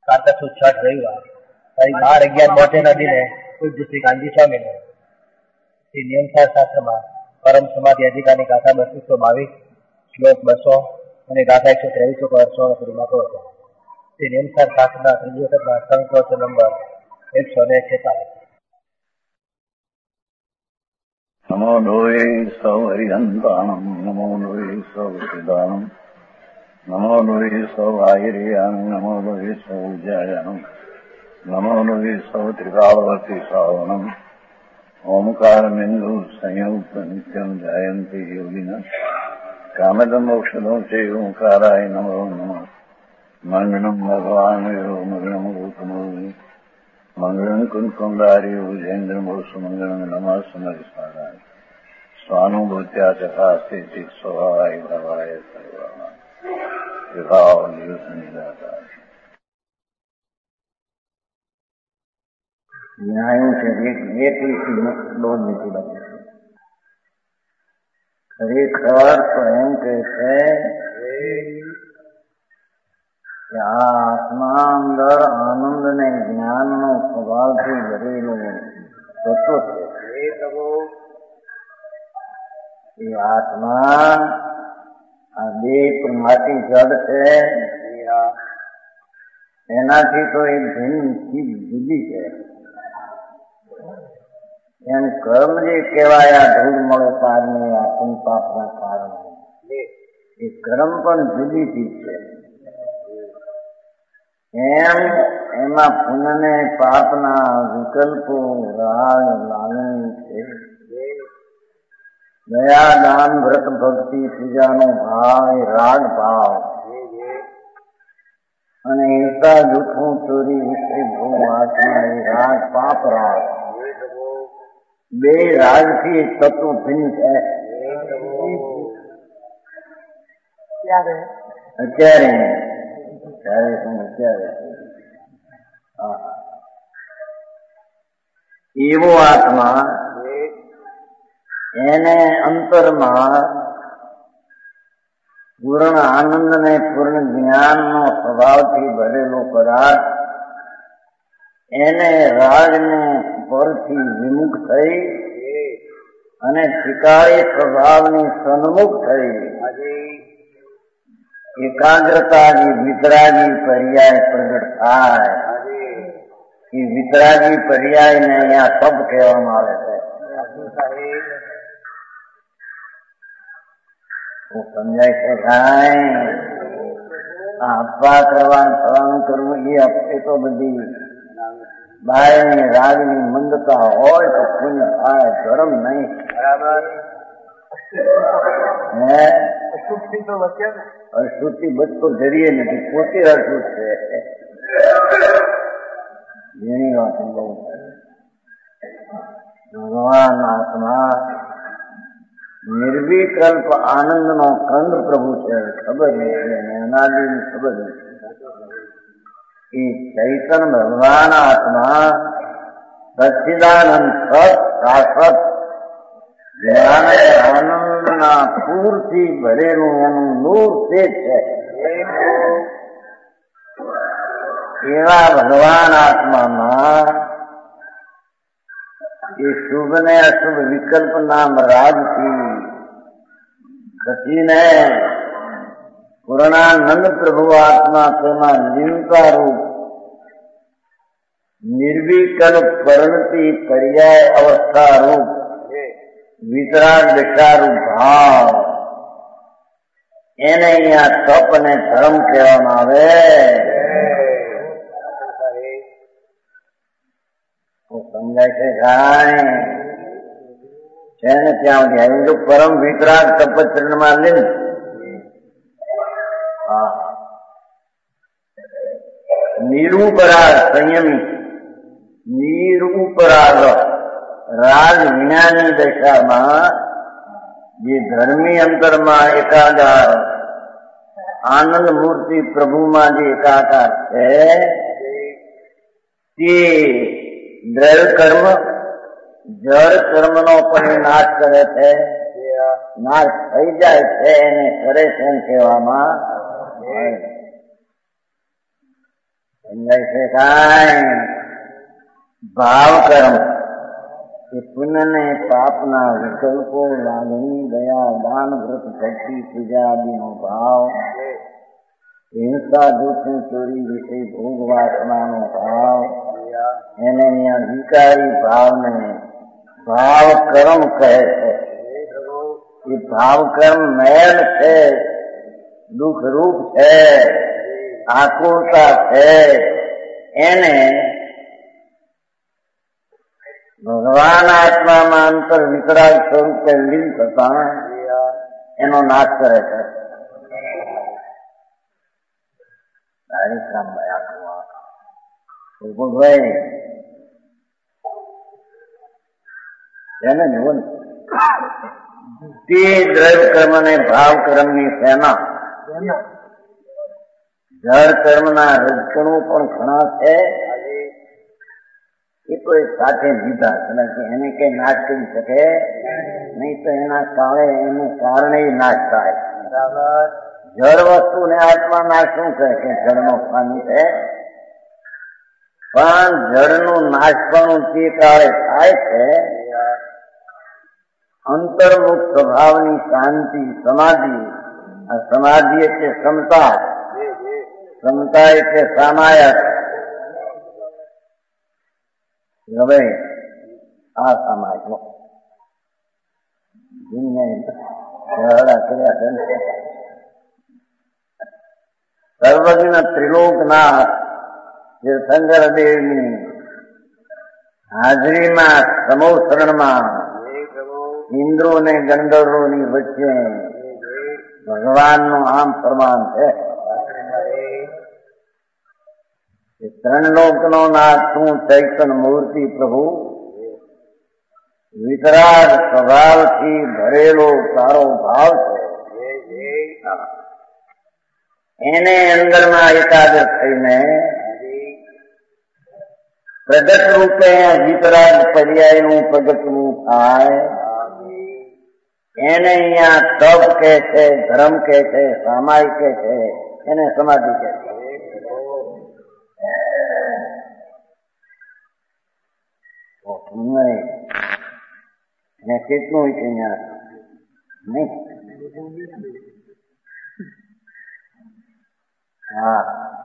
કારતક સુદ 6 રવિવાર તારીખ 12/11/72 દિને પૂજ્ય શ્રી ગાંધી સ્વામીને શ્રી નિયમસાર શાસ્ત્રમાં પરમ સમાધિ અધિકારની ગાથા 3222 શ્લોક 200 અને ગાથા 123 સુધીમાં કહો છો. શ્રી નિયમસાર શાસ્ત્રના ત્રીજી વખતના સંકોચ નંબર 146. નમો લોહે સૌ હરિહંતાણમ નમો લોહે સૌ સિદ્ધાણમ નમો લોહે સૌ આયર્યાન નમો લોહે સૌ જયાનમ નમો લોહે સૌ ત્રિકાળવતી શ્રાવણમ ઓમકાર બિંદુ સંયુક્ત નિત્યમ જાયંતી યોગિના કામદમ ઔષધો છે ઓંકારાય નમો નમઃ મંગળમ ભગવાન મંગળમ ગૌતમોની મંગળમ કુંકુંડાર્યો જૈન્દ્રમો સુમંગળમ નમઃ સમરિસ્મરાય સ્વાનુભૂત્યા ચકાસ્તે ચિત સ્વભાવાય ભવાય સર્વમાં વિભાવ નિયુત નિરાકાર ન્યાયું છે 21 નીતિ બની ખરેખર તો એમ કે છે કે આ આત્મા અંદર આનંદ ને જ્ઞાન નો સ્વભાવથી ભરેલું તત્વ છે. એ આત્મા આ દેહ માટી જડ છે એનાથી તો એ ભિન્ન ચીજ જુદી છે. એમ કર્મ જે કહેવાયા ધૂળ મળો પારને આપણ પાપના કારણે એ કર્મ પણ જુદી ચીજ છે. એમ એમાં પુણ્યને પાપના વિકલ્પો રાગ લાગણી છે. દયા દાન વ્રત ભક્તિ પૂજાનો ભાવ એ રાગ ભાવ અને હિંસા જૂઠું ચોરી વિષય ભોગ આત્મા એ રાગ પાપ રાગ બે રાગથી તત્વ ભિન્ન છે. અત્યારે એવો આત્મા એને અંતરમાં પૂર્ણ આનંદ ને પૂર્ણ જ્ઞાન નો સ્વભાવથી ભરેલો પદાર્થ એને રાગને પરથી વિમુખ થઈ અને ત્રિકાળી સ્વભાવની સન્મુખ થઈ એકાગ્રતાની વિતરાગી પર્યાય પ્રગટ થાય. એ વિતરાગી પર્યાયને અહીંયા સબ કહેવામાં આવે છે. સમજાય છે કાંઈ? આપવા કરવાનું થવાનું કરવું એ તો બધી બાયની રાગની મંદતા હોય તો પુણ્ય થાય, ધર્મ નહીં. બરાબર હે અશુદ્ધિ બચતો જરીએ નથી, પોતે અશુદ્ધ છે. જેની વાત ભગવાન આત્મા નિર્વિકલ્પ આનંદ નો કંદ પ્રભુ છે. ખબર નથી અનાદિની ખબર નથી. એ ચૈતન્ય ભગવાન આત્મા સચ્ચિદાનંદ સત શાશ્વત જ્ઞાન આનંદના પૂરથી ભરેલું એનું નૂર તે છે. એવા ભગવાન આત્મામાં એ શુભ ને અશુભ વિકલ્પ નામ રાજથી ઘસીને પૂર્ણાનંદ પ્રભુ આત્મા તેમાં લીનતા રૂપ નિર્વિકલ્પ પરિણતિ પર્યાય અવસ્થા રૂપ વિતરાગ દશારૂપ ભાવ એને અહીંયા તપ અને ધર્મ કહેવામાં આવે. સમજાય છે કાંઈ? છે ને ત્યાં સુધી જો પરમ વિતરાગ તપચરણમાં લીન નિરૂપરાગ સંયમી નિરૂપરાગ રાગ વિનાની દશામાં જે ધર્મી અંતરમાં એકાકાર આનંદ મૂર્તિ પ્રભુમાં જે એકાકાર છે તે દ્રવ્ય કર્મ જળ કર્મનો પણ નાશ કરે છે. નાશ થઈ જાય છે એને કરે છે એમ કહેવામાં સમજાય છે કાંઈ? ભાવ કર્મ એ પુણ્ય ને પાપના વિકલ્પો, લાગણી, દયા, દાન, વ્રત, ભક્તિ, પૂજા આદિનો ભાવ, હિંસા, દુઃખ, ચોરી, વિષય, ભોગ, વાસનાનો ભાવ, એને અહીંયા વિકારી ભાવને ભાવ કર્મ કહે છે. એ ભાવ કર્મ મેલ છે, દુઃખરૂપ છે, આકુરતા છે. એને ભગવાન આત્મામાં અંતર વિતરાગ સ્વરૂપે લીન થતા એનો નાશ કરે છે. ભાઈ એને જોવું તે દ્રવ્ય કર્મ ને ભાવ કર્મ ની સેના. જળ કર્મના રજકણો પણ ઘણા છે. એ તો એક સાથે લીધા છે, એને કઈ નાશ કરી શકે નહીં, તો એના કારણે નાશ થાય. જળ વસ્તુ ને આત્મા નાશ શું કહે છે? જળનો સ્વામી છે, પણ જળનું નાશપણું તે કાળે થાય છે અંતર્મુખ સ્વભાવની શાંતિ, સમાધિ. આ સમાધિ એટલે ક્ષમતા, ક્ષમતા એટલે સામાયક. હવે આ સમાજ સર્વજ્ઞ ત્રિલોકનાથ તીર્થંકર દેવની હાજરીમાં સમોસરણમાં ઇન્દ્રો ને ગંધર્વોની વચ્ચે ભગવાનનું આમ ફરમાન છે. ત્રણ લોકનો નાથ તું ચૈતન મૂર્તિ પ્રભુ, વિતરાગ સ્વભાવથી ભરેલો તારો ભાવ છે. એને અંદરમાં એકાગ્ર થઈને પ્રગટ રૂપે વિતરાગ પર્યાયનું પ્રગટનું થાય. એને અહીંયા તપ કે છે, ધર્મ કે છે, સામાય કે છે, એને સમાધિ કે છે. એને કેટલું છે અહીંયા નહીં? હા,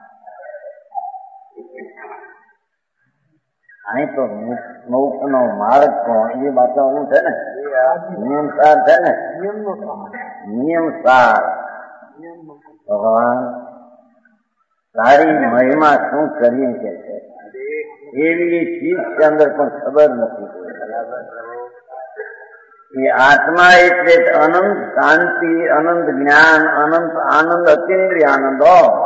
અહીં તો મોક્ષ નો માર્ગ પણ એ વાતાવરણ છે ને, નિયમસાર છે ને, નિયમસાર. ભગવાન તારી મહિમા શું કરીએ કે છે એવી ચીજ કે અંદર પણ ખબર નથી. એ આત્મા એટલે અનંત શાંતિ, અનંત જ્ઞાન, અનંત આનંદ, અતિન્દ્રિય આનંદ.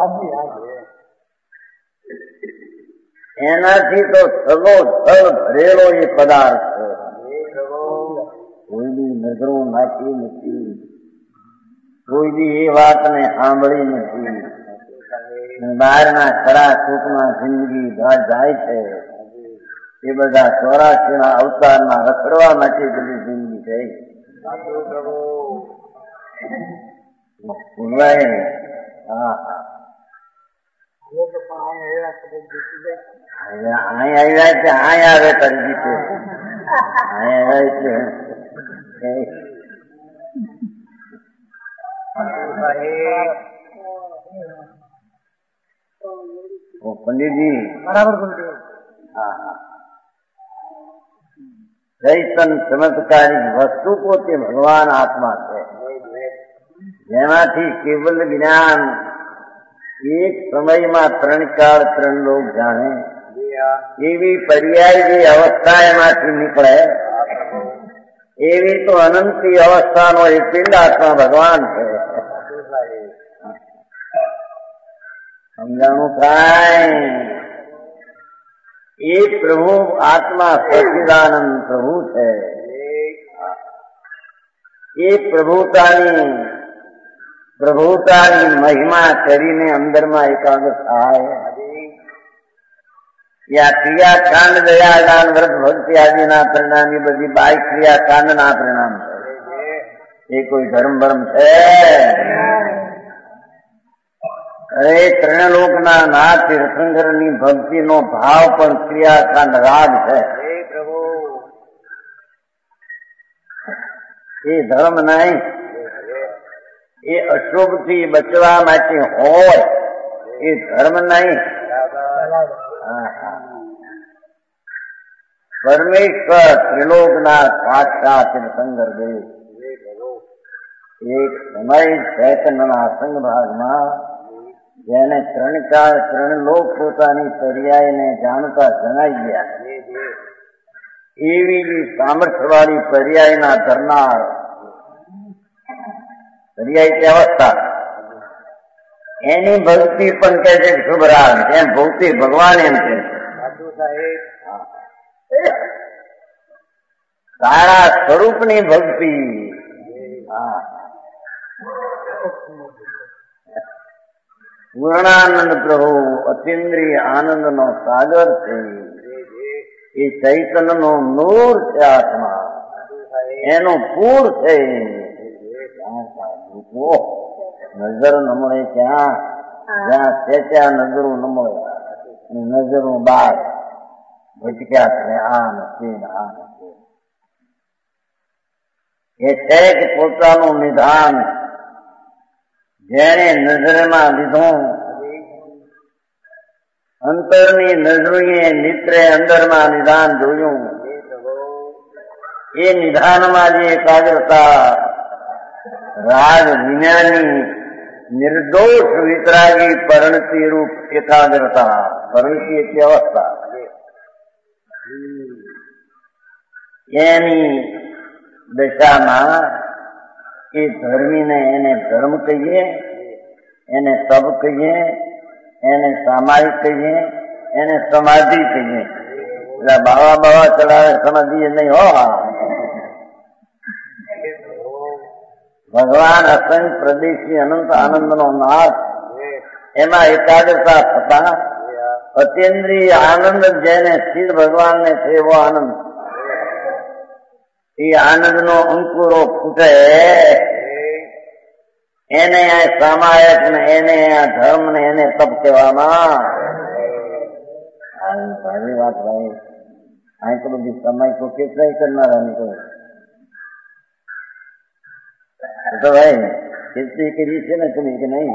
એનાથી તો સગો સગ ભરેલો એ પદાર્થ છે. કોઈની નજરો નાખી નથી, કોઈની એ વાતને સાંભળી નથી. બહારના ખરા સુખમાં જિંદગી જાય છે. એ બધા 84 અવતારના રખડવા માટે બધી જિંદગી છે. હા, અહીં આવ્યા છે, અહીં આવે કરી દીધું. અહીં આવ્યા એટલે પંડિતજી બરાબર. હા હા, ચૈતન ચમત્કારી વસ્તુ પોતે ભગવાન આત્મા છે, જેમાંથી કેવલ જ્ઞાન એક સમયમાં 3 કાળ 3 લોક જાણે એવી પર્યાય જે અવસ્થા એમાંથી નીકળે એવી તો અનંતી અવસ્થાનો એક પિંડ આત્મા ભગવાન છે. સમજાણું કાંઈ? એ પ્રભુ આત્મા સચ્ચિદાનંદ પ્રભુ છે. એ પ્રભુતાની મહિમા કરીને અંદરમાં એકાગ્ર થાય. યા ક્રિયાકાંડ, દયાદાન, વ્રત, ભક્તિ આદિના પરિણામ એ બધી બાહ્ય ક્રિયાકાંડના પરિણામ છે. એ કોઈ ધર્મ છે? અરે ત્રણલોકના નાથ તીર્થંકરની ભક્તિનો ભાવ પણ ક્રિયાકાંડ રાગ છે. એ ધર્મ નહીં, એ અશુભથી બચવા માટે હોય એ ધર્મ નહીં. પરમેશ્વર ત્રિલોકના સાક્ષાત તીર્થંકર દેવ એક સમય ચૈતન્યના સંગ ભાગમાં જેને ત્રણ લોક પોતાની પર્યાયને જાણતા જણાઈ ગયા એવી સામર્થ્યવાળી પર્યાયના ધરનાર પર્યાય તે અવસ્થા એની ભક્તિ પણ કહે છે શુભ રાગ, એમ ભૌતિક ભગવાન એમ કે સારા સ્વરૂપની ભક્તિ. પૂર્ણાનંદ પ્રભુ અતિન્દ્રિય આનંદ નો સાગર છે. એ ચૈતન્ય નો નૂર છે. આત્મા એનું પૂર છે. નજર ન મળે ત્યાં, જ્યાં છે ત્યાં નજરો ન મળે, નજરો બાર ભટક્યા છે. આ નથી, આ નથી. એ છે કે પોતાનું નિધાન જેને નજરમાં લીધું, અંતરની નજરોએ નિત્રે અંદરમાં નિધાન જોયું. એ નિધાનમાં જે એકાગ્રતા રાગ વિજ્ઞાની નિર્દોષ વિતરાગી પરિણતિ રૂપ એકાગ્રતા, પરિણતિ એટલી અવસ્થા, એની દશામાં એ ધર્મીને એને ધર્મ કહીએ, એને તપ કહીએ, એને સામાયિક કહીએ, એને સમાધિ કહીએ. એટલે બાવા ચડાવે સમાધિ નહીં હો. ભગવાન અસંખ્ય પ્રદેશી અનંત આનંદનો નાથ, એમાં એકાગ્રતા થતા અતિન્દ્રિય આનંદ જેને સ્થિર ભગવાનને છે એવો આનંદ, એ આનંદનો અંકુરો ફૂટે એને આ સામાયક ને એને આ ધર્મ ને એને તપ કહેવામાં. સારી વાત ભાઈ, અહીં તો બધી સમય તો કેટલાય કરનારા કહે તો ભાઈ ખેતી કરી છે ને તમે કે નહીં?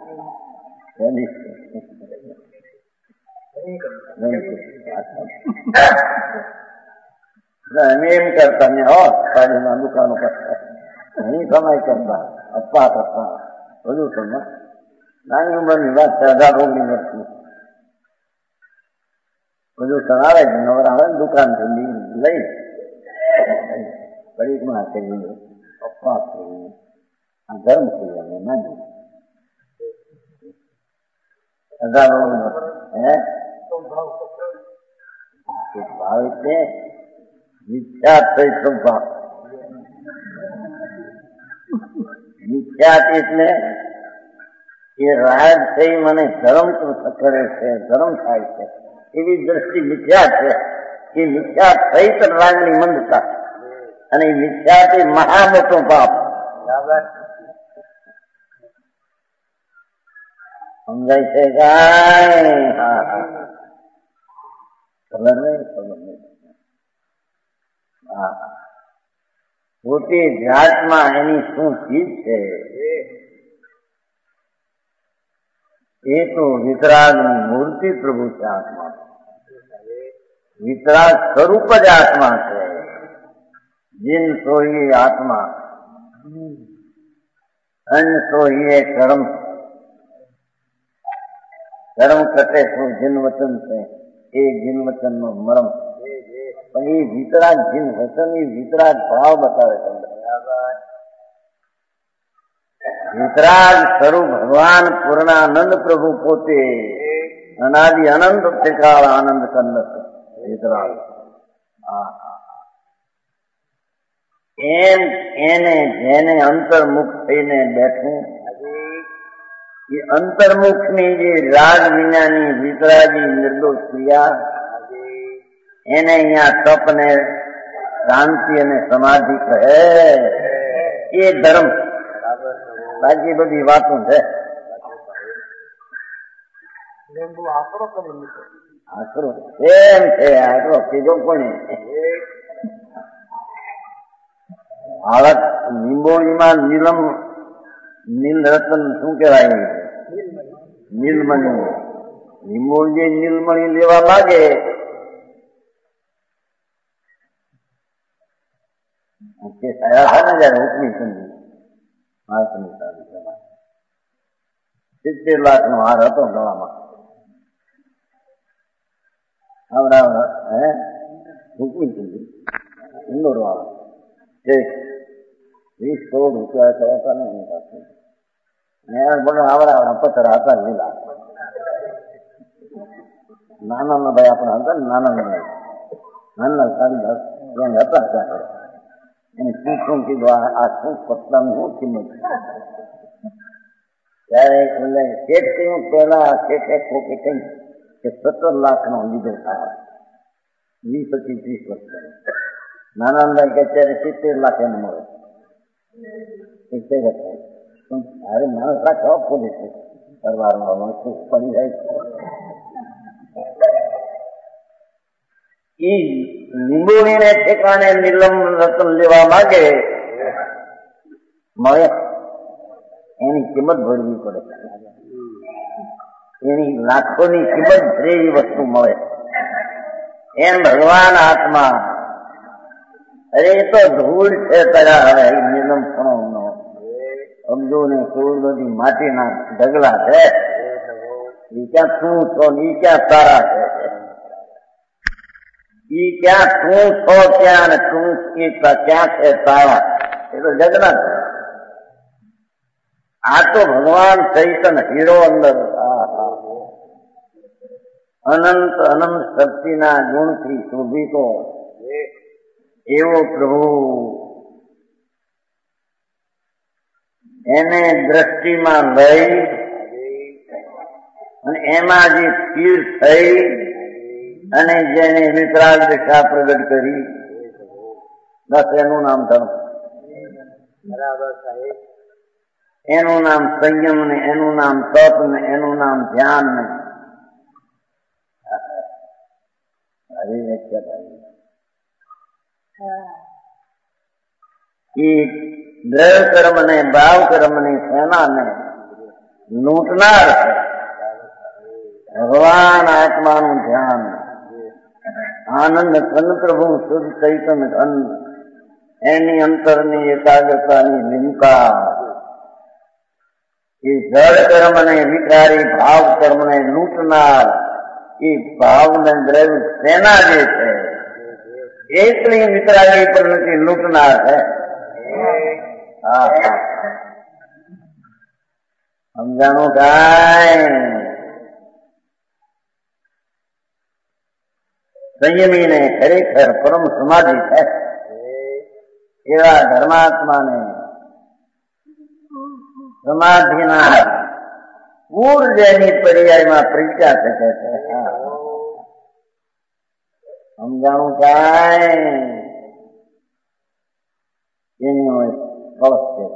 અમે એમ કરતા ને હો સાડીમાં દુકાનો કરતા, અહીં કમાઈ કરતા, અપ્પા કરતા, બધું તમે નાની ઉંમરની વાત છે. 18-19 વર્ષની બધું સણાવે છે. નવરા આવે ને દુકાન લઈ પડીકમાં કરી અપ્પા કરી આ ધર્મ થઈ અમે નાની 18-19 ભાવ છે. વિખ્યાત થઈ સ્વભાવ. વિખ્યાત એટલે એ રાજ થઈ મને ધર્મ કરે છે, ધર્મ થાય છે એવી દ્રષ્ટિ વિખ્યાત છે. એ વિખ્યાત થઈ તો રાગની મંદતા, અને વિખ્યાત એ મહા મોટો પાપ. સમજાય છે કાંઈ? હા હા, ખબર નહીં, ખબર નહીં. હા, પોતે જાતમાં એની શું ચીજ છે એ તો વિતરાગની મૂર્તિ પ્રભુ છે. આત્મા વિતરાગ સ્વરૂપ જ આત્મા છે. જીન સોહીએ આત્મા, અન્ન સોહીએ કર્મ. કર્મ કટે શું જીન વચન છે, એ જીન વચન નો મરમ. પણ એ વિતરાગ જીન વચન એ વિતરાગ ભાવ બતાવે છે. વિતરાગ સ્વરૂપ ભગવાન પૂર્ણાનંદ પ્રભુ પોતે અનાદિ અનંત ત્રિકાળ આનંદ કંદ વિતરાગ. એમ એને જેને અંતર્મુખ થઈને બેઠું, એ અંતર્મુખની જે રાગ વિનાની વિતરાગી નિર્દોષ ક્રિયા, એને અહીંયા તપ ને શાંતિ અને સમાધિ કહે. એ ધર્મ. બાકી બધી વાતો છે. આશરો એમ છે, આશરો કીધો કોને? હાલત નિંબોળીમાં નીલમ નીલ રતન શું કહેવાય? નીલમણી. નિંબોળી નીલમણી લેવા માંગે કે થયા હતા ને જયારે હુકમી સમજી 70 લાખનો હાર હતો ગળામાં. આવડા હુકમી સમજી ઇન્દોર વાળા 20 કરોડ રૂપિયા હતા ને એની પાસે. બોલે આવડા પથ્થર હતા લીલા. નાના ભાઈ આપણા હતા ને નાના 10.5 હતા ત્યાં. એને શું કીધું, આ શું પત્તાની શું કિંમત? ત્યારે એટલે શેઠ કહ્યું, પેલા શેઠે કોકે કહ્યું કે 17 લાખનો લીધો થાય 20-25-30 વર્ષ. નાના કે અત્યારે 70 લાખ એને મળે. અરે માણસ રાખવા ખોલે છે પરવારમાં પડી જાય. ઈ લીંબોળીને ઠેકાણે નીલમ રતન લેવા માંગે મળે, એની કિંમત ભરવી પડે. એની લાખોની કિંમત એવી વસ્તુ મળે. એમ ભગવાન હાથમાં. અરે એ તો ધૂળ છે તરા હવે નીલમ ફણો સમજો ને કરોડ બધી માટીના ઢગલા છે. ઈ ક્યાં તું છો ને ઈ ક્યાં તારા છે? ઈ ક્યાં તું છો ક્યાં ને તું ક્યાં છે તારા? એ તો જગના છે. આ તો ભગવાન ચૈતન હીરો અંદર અનંત અનંત શક્તિના ગુણથી શોભિતો એવો પ્રભુ. એને દ્રષ્ટિમાં લઈ અને એમાં જે સ્થિર થઈ અને જેને વિતરાગ દિશા પ્રગટ કરી, બસ એનું નામ ધર્મ. બરાબર સાહેબ. એનું નામ સંયમ ને, એનું નામ તપ ને, એનું નામ ધ્યાન ને. દ્રવ કર્મ ને, ભાવ કર્મ ની સેનાને લૂંટનાર છે ભગવાન આત્માનું ધ્યાન. આનંદ ઘન પ્રભુ શુદ્ધ ચૈતન ઘન, એની અંતરની એકાગ્રતાની લીનતા. એ જળ કર્મ ને વિકારી ભાવ કર્મ ને લૂંટનાર એ ભાવ ને દ્રવ્ય સેના જે છે એટલી વિતરાગી પર નથી, લૂંટનાર છે. સમજાણું કાંઈ? સંયમી ને ખરેખર પરમ સમાધિ છે એવા ધર્માત્માને સમાધિના ઊર્જાની પર્યાયમાં પ્રજ્ઞા શકે છે. સમજાણું કાંઈ? એની હોય કળશ છે.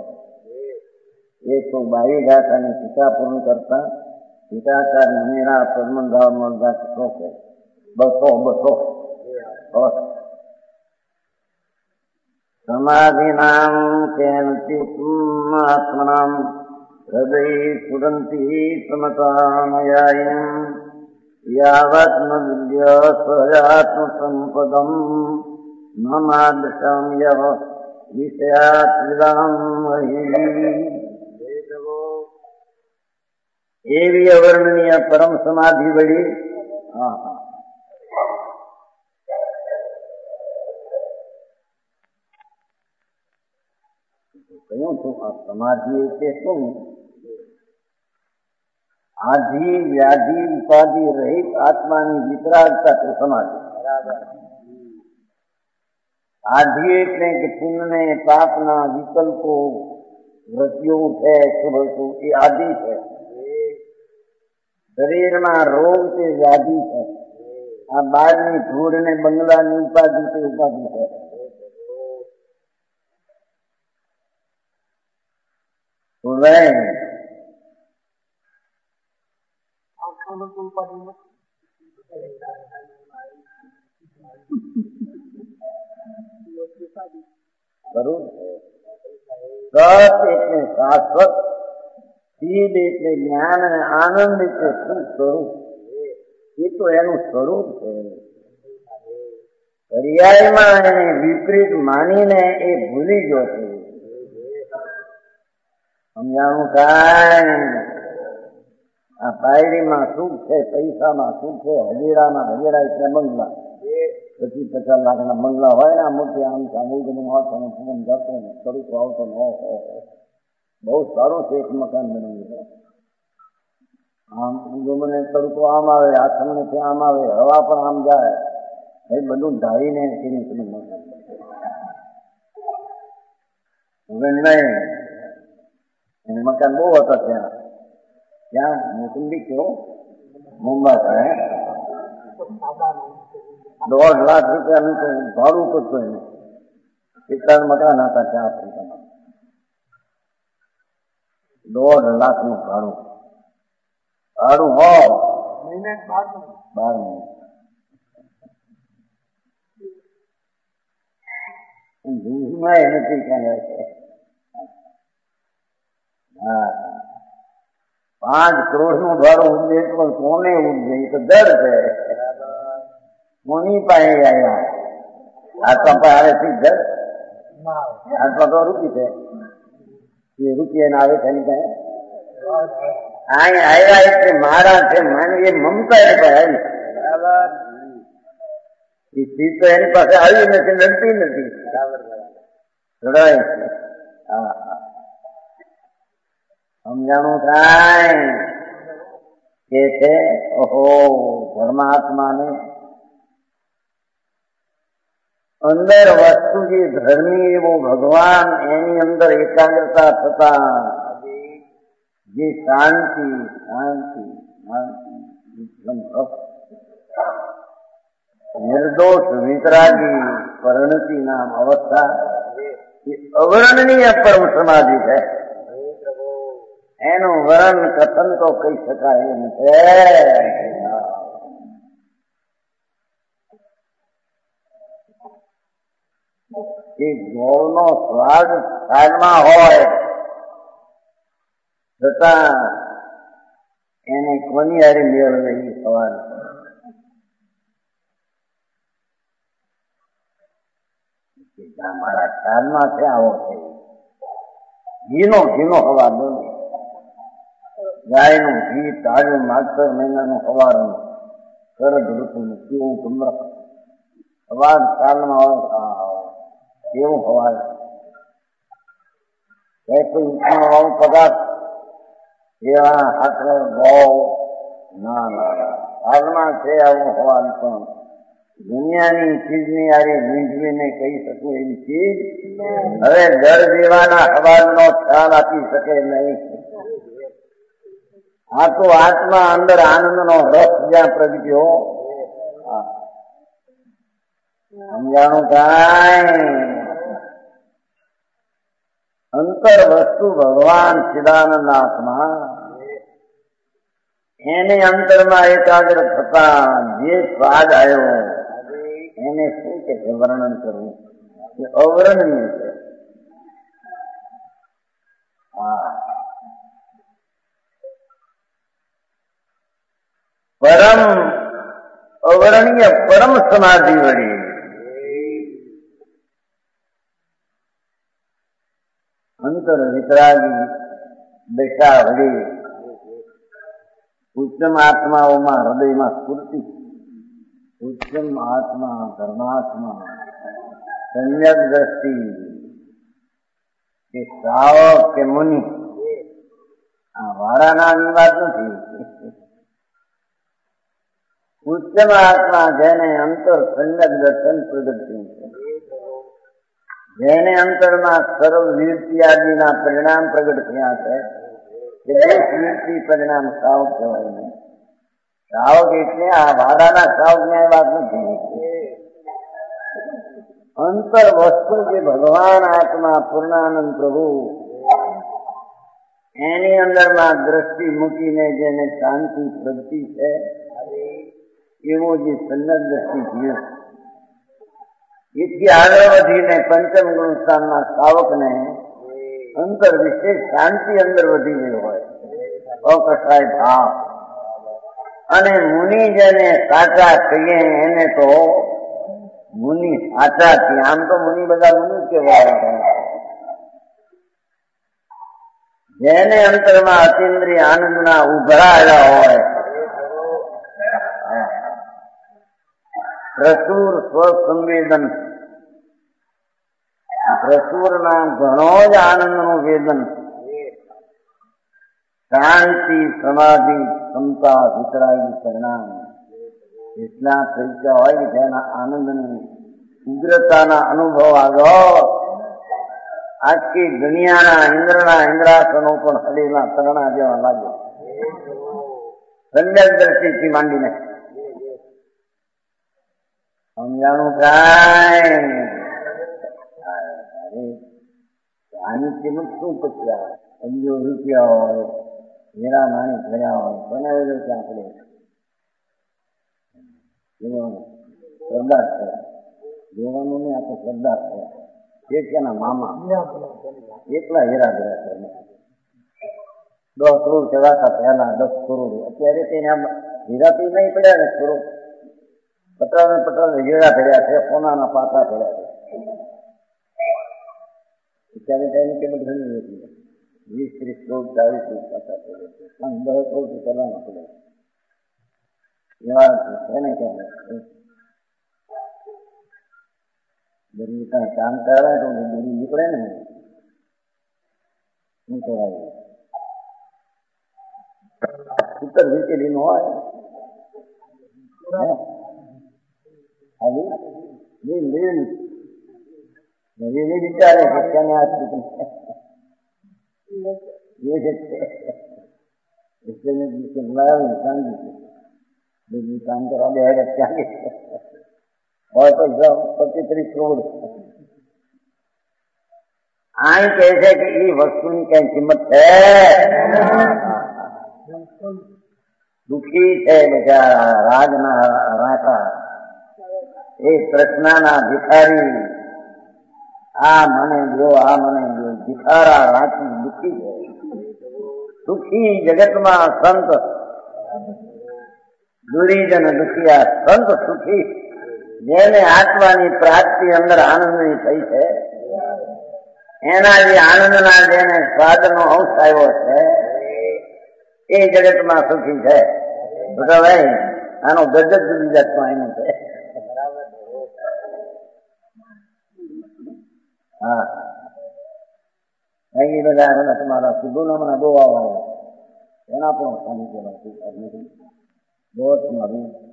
122 ગાથાની ટીકા પૂર્ણ કરતા ટીકાકાર મુનિના પદ્મધામમાં ગાથો છે 200 કળશ. સમાધિનામ કેનચિત્માત્મનામ હૃદય સ્ફુરંતિ સમતામયાયમ યાવત ન વિદ્ય સ્વયાત્મ સંપદમ નમાદશમ યહ વિષયાત વિરામ. એવી અવર્ણનીય પરમ સમાધિ વળી. કહ્યું છું આ સમાધિ એટલે શું? આધિ વ્યાધિ ઉપાધિ રહિત આત્માની વિતરાગતા છે સમાધિ. આધિ એટલે કે પુણ્યને પાપના વિકલ્પો વૃત્તિઓ છે, શુભ એ આદિ છે. શરીરમાં રોગ તે વ્યાધિ છે. આ બહારની ધૂળ ને બંગલાની ઉપાધિ તે ઉપાધિ છે. ખરું સત એટલે શાશ્વત, ચિદ એટલે જ્ઞાન અને આનંદ એટલે શું સ્વરૂપ, એ તો એનું સ્વરૂપ છે. પર્યાયમાં એને વિપરીત માનીને એ ભૂલી ગયો છે. સમજાણું કાંઈ આ પાયરીમાં સુખ છે, પૈસામાં સુખ છે, હજેરામાં હજેરા એટલે બંગલા, 25-50 લાખના બંગલા હોય ને, મોટી આમ સામૂહિક મહત્વનું પૂન જતો ને સ્વરૂપ આવતો ન બહુ સારું છે. એક મકાન બનાવ્યું છે, આમ મને સ્વરૂપો આમ આવે, આસમને ત્યાં આમ આવે, હવા પણ આમ જાય, એ બધું ધારીને તેની મકાન હવે નહીં. એને મકાન બહુ હતા ત્યાં, ત્યાં મોસંબી કેવો મુંબઈ થાય, 1.5 લાખ રૂપિયાનું તો ભાડું કરતું એને. કેટલા મકાન હતા ત્યાં આફ્રિકામાં, 1.5 લાખનું ભાડું. ભાડું હો 12 મહિને નથી ક્યાં. હા, 5 કરોડનું ભાડું ઉડે પણ કોને ઉડે એ તો દર છે. કોની પાસે આવ્યા આટલા પાસેથી દર, આટલા તો રૂપી છે, એ રૂપિયા ના આવે છે એની પાસે. અહીં આવ્યા એટલે મારા છે માની એ મમતા એની પાસે આવી, એ ચીજ તો એની પાસે આવી નથી, નડતી નથી. જોડાય છે. હા, સમજાણું કાંઈ કે છે. ઓહો, પરમાત્માને અંદર વસ્તુ જે ધર્મી એવો ભગવાન, એની અંદર એકાગ્રતા થતા જે શાંતિ શાંતિ શાંતિ નિર્દોષ વિતરાગી પરિણતિ નામ અવસ્થા, એ અવર્ણનીય પરમ સમાધિ છે. એનું વર્ણન કથન તો કહી શકાય એમ છે. એ ગોળનો સ્વાદ સ્વાદમાં હોય છતાં એને કોની હારે મેળવે એ સવાલ. મારા ખ્યાલમાં છે આવો છે. ઘીનો ઘીનો હવા બોલે, ગાયનું ઘી તાજું માગસર મહિનાનું હવાનું શરદ ઋતુનું કેવું ગમરક હવા ખ્યાલમાં હોય કેવું હવા. કોઈ વાળું પદાર્થ એવા હાથનો ભાવ ના હાલમાં છે આવું હવા. પણ દુનિયાની ચીજની આરે વીંઝવીને કહી શકું એવી ચીજ હવે જળ દેવાના હવાનો ખ્યાલ આપી શકે નહીં. આ તો આત્મા અંદર આનંદનો રસ જ્યાં પ્રગટ્યો, સમજાણું કાંઈ. અંતર વસ્તુ ભગવાન ચિદાનંદ આત્મા, એને અંતરમાં એકાગ્ર થતા જે સ્વાદ આવ્યો એને શું કે વર્ણન કરવું, એ અવર્ણનીય છે. પરમ અવર્ણનીય પરમ સમાધિ વળી અંતર વિતરાગી દશા વળી ઉત્તમ આત્માઓમાં હૃદયમાં સ્ફૂર્તિ, ઉત્તમ આત્મા ધર્માત્મા સમ્યક દ્રષ્ટિ કે શ્રાવક કે મુનિ, આ વારાના વાત નથી. ઉત્તમ આત્મા જેને અંતર સમ્યક દર્શન પ્રગટ થયું છે, જેને અંતરમાં સર્વ વિરતિ આદિના પરિણામ પ્રગટ થયા છે, કે દેશ વિરતિ પરિણામ શ્રાવક કહેવાય નહીં. શ્રાવક એટલે આ વાડાના શ્રાવક ની વાત નથી. અંતર વસ્તુ જે ભગવાન આત્મા પૂર્ણાનંદ પ્રભુ એની અંદરમાં દ્રષ્ટિ મૂકીને જેને શાંતિ પ્રગતિ છે એવો જે સંન્યાસ દ્રષ્ટિ જીવ એથી આગળ વધીને પંચમ ગુરુ સ્થાનના સાવકને અંતર વિશેષ શાંતિ અંદર વધી ગઈ હોય અકસાય ભાવ અને મુનિ જેને સાચા કહીએ એને તો મુનિ સાચા છે. આમ તો મુનિ બધા મુનિ કહેવાય. જેને અંતરમાં અતિન્દ્રિય આનંદના ઉભરાયેલા હોય પ્રચુર સ્વસંવેદન પ્રચુરના ઘણો જ આનંદનું વેદન શાંતિ સમાધિ ક્ષમતા વિતરાઈ પરિણામ એટલા તરીકે હોય જેના આનંદની ઉગ્રતાના અનુભવ આગળ આખી દુનિયાના ઇન્દ્રાસનો પણ હળેલા તરણા જેવા લાગે. સંન્યાસ દ્રષ્ટિથી માંડીને સમજાણું કાંઈ આની કિંમત શું પછી આવે? અબજો રૂપિયા હોય, હીરા માણી ભર્યા હોય, બનાવેલો છે આપણે સરદાર થયા જોવાનું નહીં. આપણે સરદાર થયા એક એના મામા એકલા હીરા ભર્યા છે. 10 કરોડ ચડાતા પહેલા 10 કરોડ અત્યારે તેને હીરા તો નહીં પડ્યા ને કરોડ પટાલ હીરા ભર્યા છે, સોનાના પાટા ભર્યા છે. અત્યારે તેની કિંમત ઘણી હતી 20-30 કરોડ 40 કરોડ પાટા ભર્યા છે. 10 કરોડ કરવાના પડે એવા એને કહેવાય. દરિયું કાંઈ કામ કરે તો દરિયું નીકળે ને શું કહેવાય ઉત્તર વીકેલી નું હોય વિચારે કે તેને આ કામ કરવા બે ક્યાં હોય તો 25-30 કરોડ આ કહે છે કે એ વસ્તુની કઈ કિંમત છે? દુઃખી છે બિચારા રાજના રાકા એ કૃષ્ણના ભિખારી આ મને દો આ મને દો ભિખારા રાચી દુઃખી છે. સુખી જગતમાં સંત દુરીજન દુખિયા સંત સુખી જેને આત્માની પ્રાપ્તિ અંદર આનંદની થઈ છે એના જે આનંદના જેને સ્વાદનો અંશ આવ્યો છે એ જગતમાં સુખી છે. બધા ભાઈ આનો ગજબ જુદી જાતનો એનું છે. હા અહીં બધા તમારા સિદ્ધોના બહુ આવવા એના પણ સ્વામી કહેવાય દોષમાં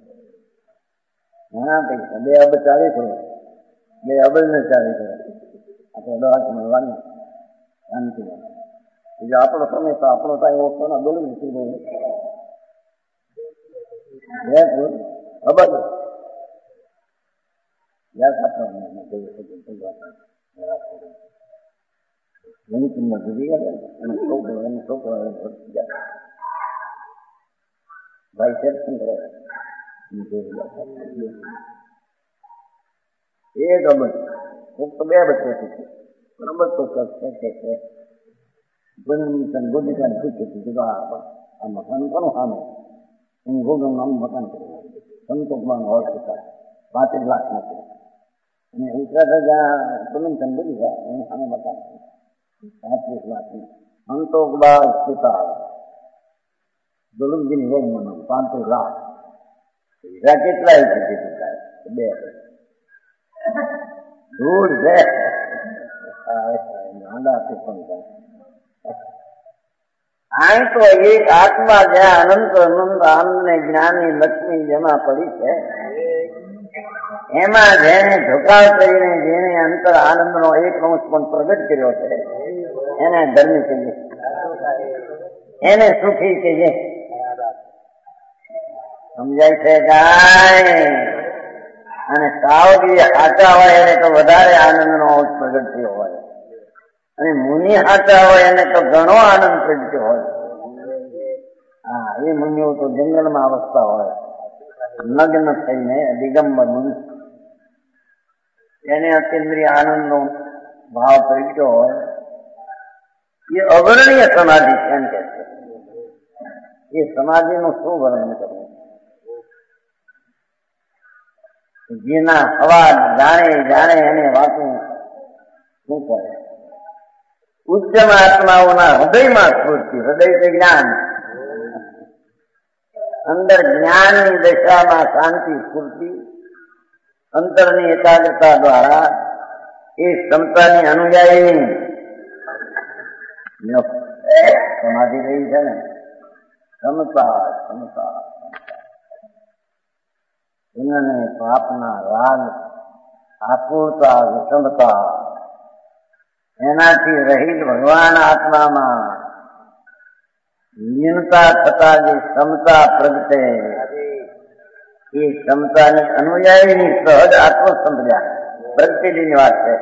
ઘણા પૈસા 2 અબજ 40 કરોડ 2 અબજ ને 40 કરોડ આપણે દોષ મળવાની શાંતિ બીજો આપણો સમય તો આપણો ટાઈમ ઓછો ના બોલું નથી બહુ અબજ એની કિંમત જુદી અને છોકરો ભાઈ શેર શું કરે 1 અબજ ફક્ત 2 અબજ છે પણ અબજ તો છે ગોદિકા પૂછ્યું આ મકાન કોનું સામે એની ગોગમ નામ મકાન કર્યું સંતોષમાં હોસ્પિટલ 35 લાખ નથી અને પુનમચંદ બોલી ગયા એની સામે મકાન 35 લાખ સંતોષબા હોસ્પિટલ દોલમજીની ગોગમનું નામ 35 લાખ હીરા કેટલાય છે 2 ધૂળ છે આ તો એક આત્મા જ્યાં અનંત આનંદ ને જ્ઞાની લક્ષ્મી જેમાં પડી છે એમાં જેને ઝુકાવ કરીને જેને અંતર આનંદનો એક અંશ પણ પ્રગટ કર્યો છે એને ધર્મી કહીએ, એને સુખી કહીએ. સમજાય છે કાંઈ? અને સાવજી સાચા હોય એને તો વધારે આનંદનો અંશ પ્રગટ થયો હોય. અને મુનિ હાચા હોય એને તો ઘણો આનંદ પ્રગટ્યો હોય. હા, એ મુનિઓ તો જંગલમાં વસતા હોય, નગ્ન થઈને દિગંબર મુનિ, એને અતિન્દ્રિય આનંદનો ભાવ પ્રગટ્યો હોય. એ અવર્ણનીય સમાધિ છે એમ કે છે. એ સમાધિનું શું વર્ણન કરવું? જેના અવાજ જાણે જાણે એને વાતું શું કરે? ઉચ્ચમ આત્માઓના હૃદયમાં સ્ફૂર્તિ, હૃદય છે જ્ઞાન, અંદર જ્ઞાનની દશામાં શાંતિ સ્ફૂર્તિ, અંતરની એકાગ્રતા દ્વારા એ ક્ષમતાની અનુયાયીની સમાધિ રહી છે ને, ક્ષમતા ક્ષમતા એને પાપના રાગ, આકુરતા, વિષમતા એનાથી રહિત ભગવાન આત્મામાં લીનતા થતા જે ક્ષમતા પ્રગટે, એ ક્ષમતાની અનુયાયીની સહજ આત્મસંપ્રદાય પ્રગટેલીની વાત છે.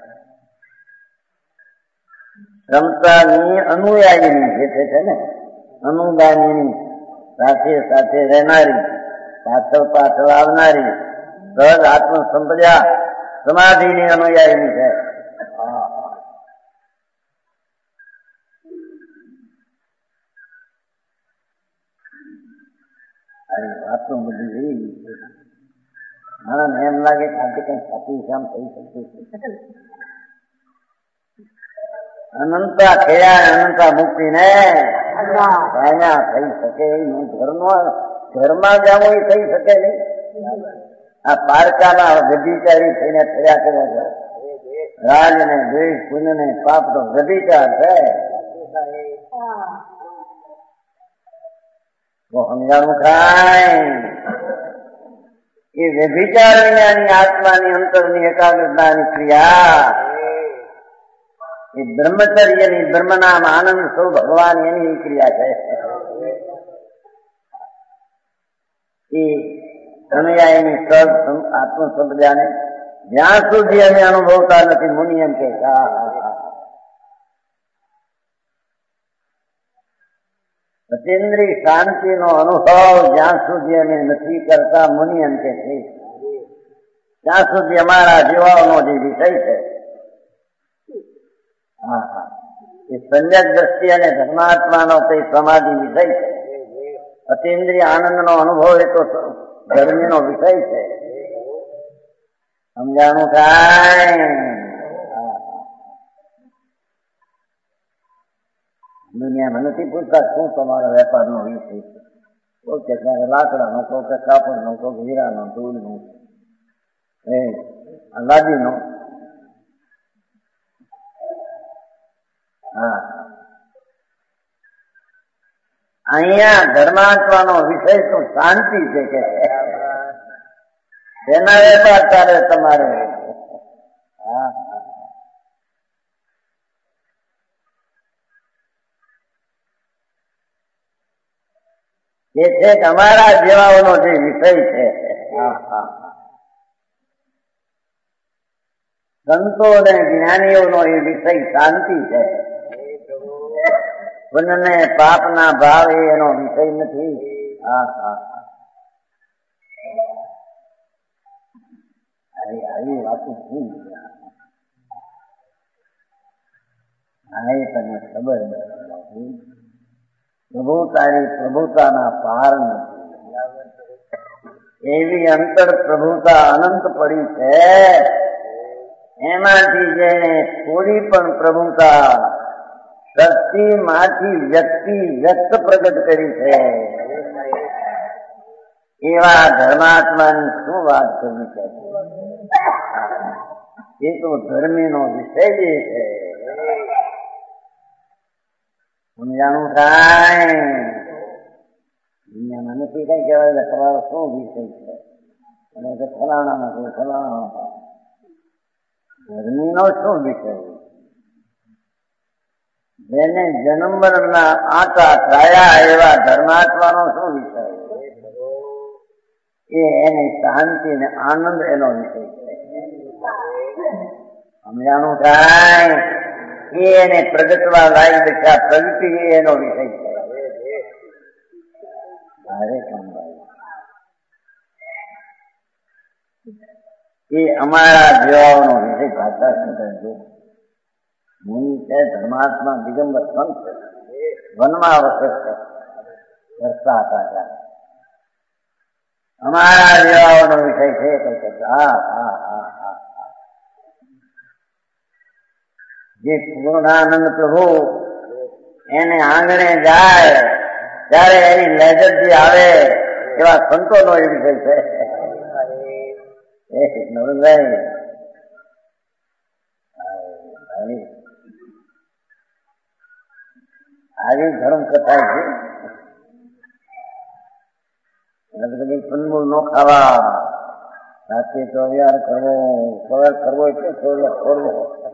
ક્ષમતાની અનુયાયીની જે છે ને, અનુગામીની, સાથે સાથે રહેનારી, પાછળ પાછળ આવનારી સહજ આત્મસંપ્રદાય સમાધિની અનુયાયીની છે. વાતો બધી એવી મને એમ લાગે કે આજે કઈ સાચું કામ થઈ શકતું. અનંતા થયા અનંતા મુક્તિ ને થઈ શકે ઘરમાં જવું એ થઈ શકે નહીં. આ પારકાના વ્યભિચારી થઈને થયા કરે છે. રાજ ને દ્વેષ પુણ્ય ને પાપ તો વ્યભિચાર છે. તો સમજાણું ખાય એ વ્યભિચાર વિનાની આત્માની અંતરની એકાગ્રતાની ક્રિયા, એ બ્રહ્મચર્યની બ્રહ્મનામ આનંદ સૌ ભગવાન એની ક્રિયા છે. એ અનુયાયીની સદ આત્મસંપ્રદાયને જ્યાં સુધી અમે અનુભવતા નથી, મુનિ એમ કે અતિન્દ્રિય શાંતિનો અનુભવ જ્યાં સુધી અમે નથી કરતા, મુનિ એમ કે છે, ત્યાં સુધી અમારા જીવાઓનો જે વિષય છે એ સંજક દ્રષ્ટિ અને ધર્માત્માનો તે સમાધિ વિષય છે. અતિન્દ્રિય આનંદનો અનુભવ એ તો ધર્મીનો વિષય છે. સમજાણું કાંઈ? દુનિયામાં નથી પૂછતા શું તમારા વેપારનો વિષય છે. કોઈ કે લાકડાનો, કોઈ કે કાપડનો, કોઈ હીરાનો, ધૂળનો, લાદીનો. હા, અહીંયા ધર્માત્માનો વિષય તો શાંતિ છે કે તેના વેપાર ચાલે તમારે. હા, એ છે તમારા જેવાઓનો જે વિષય છે. સંતો અને જ્ઞાનીઓનો એ વિષય શાંતિ છે. પુણ્યને પાપના ભાવ એનો વિષય નથી. આવી વાતો શું તને ખબર પ્રભુતાની પ્રભુતાના પાર નથી. એવી અંતર પ્રભુતા અનંત પડી છે. એમાંથી જેને થોડી પણ પ્રભુતા શક્તિમાંથી વ્યક્તિ વ્યક્ત પ્રગટ કરી છે, એવા ધર્માત્માની શું વાત કરવી છે? એ તો ધર્મીનો વિષય જે છે. સમજાણું થાય? દુનિયામાં નથી કઈ કહેવાય તમારો શું વિષય છે, અને ફલાણા ફલાણા ધર્મીનો શું વિષય? જેને જન્મ મરણના આંટા થયા એવા ધર્માત્માનો શું વિષય? એ એની શાંતિ ને આનંદ એનો વિષય છે. સમજાણું કાંઈ? એને પ્રગટવા લાયક દિશા પ્રગતિ એનો વિષય છે. અરે એ અમારા જેવાઓનો વિષય ભાષા છે. મુનિ છે, ધર્માત્મા, દિગંબર સંત વનમાં વખત કરતા હતા ત્યારે અમારા જેવાઓનો વિષય છે. હા હા હા હા જે પૂર્ણાનંદ પ્રભુ એને આંગણે જાય ત્યારે એની નજરથી આવે એવા સંતોનો એ વિષય છે. નવરભાઈ આવી ધર્મ કથા છે. ફંદમૂળ નો ખાવા, રાતે ચોવિયાર કરવો, સવાર કરવો એટલે છોડવો,